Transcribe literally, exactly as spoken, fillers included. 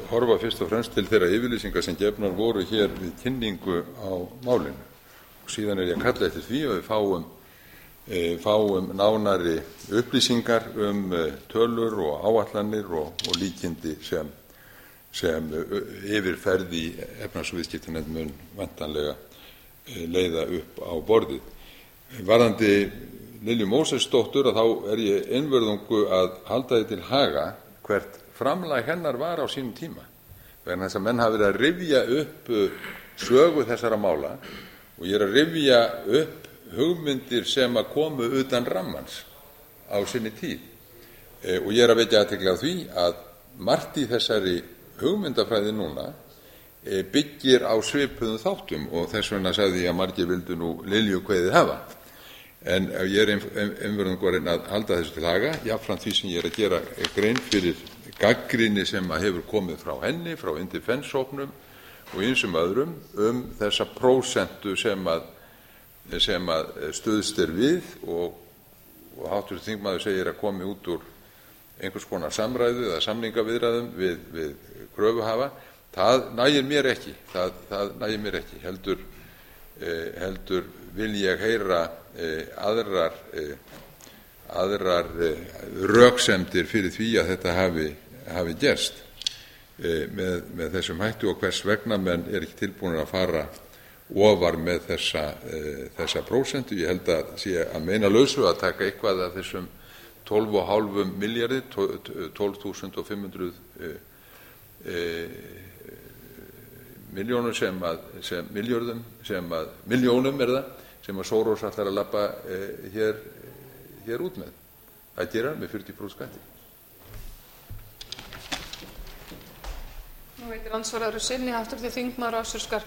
horfa fyrst og fremst til þeirra yfirlýsinga sem gefnar voru hér við kynningu á málinu. Og síðan er ég að kalla eftir því að við fáum, e, fáum nánari upplýsingar um e, tölur og áætlanir og, og líkindi sem, sem yfirferð í efnahags- og viðskiptanefnd mun væntanlega e, leiða upp á borðið. Varðandi Lilju Mósesdóttur að þá er ég einvörðungu að halda því til haga hvert framlag hennar var á sínum tíma, vegna þess að menn hafa verið að rifja upp sögu þessara mála og ég er að rifja upp hugmyndir sem að komu utan rammans á sinni tíð e, og ég er að vekja athygli á því að margt í þessari hugmyndafræði núna e, byggir á svipuðum þáttum og þess vegna sagði ég að margir vildu nú Lilju kveðið hafa. En ég er einvörðungu að halda þessu til haga, jafnframt því sem ég er að gera grein fyrir gagnrýni sem að hefur komið frá henni, frá Indefense-hópnum og ýmsum öðrum um þessa prósentu sem að, sem að stuðst er við og, og háttvirtur þingmaður segir að komi út úr einhvers konar samræðu eða samningaviðræðum við, við kröfuhafa. Það nægir mér ekki, það, það nægir mér ekki, heldur, eh, heldur vil ég heyra eh, aðrar, eh, aðrar eh, röksemdir fyrir því að þetta hafi, hafi gerst eh, með, með þessum hættu og hvers vegna menn er ekki tilbúinir að fara ofar með þessa, eh, þessa prósentu. Ég held að sé að meina lausu að taka eitthvað af þessum tólf og hálfum milljarði, tólf þúsund fimm hundruð eh, eh, miljónum sem að, sem miljörðum, sem að, miljónum er það, sem að Soros ætlar að labba eh, hér, hér út með. Það gerir hann með fjörutíu prósent skatti. Nú veitir ansvaraður sinni háttvirtur þingmaður Össur Skarphéðinsson.